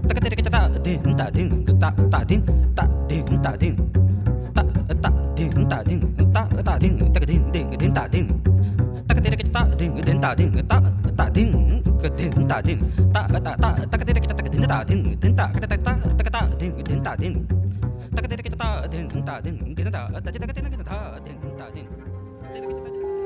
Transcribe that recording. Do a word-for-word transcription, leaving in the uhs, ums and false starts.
taka tere kita ta din ta din ta ta din ta din ta din ta ta din ta din ta ta din taka din din din ta din taka tere kita ta din din ta din ta ta din ka din ta din ta ta ta taka tere kita ta din ta din din ta ka ta ta taka ta din din ta din taka tere kita ta din ta din din ta ta taka tere kita ta din ta din tere kita ta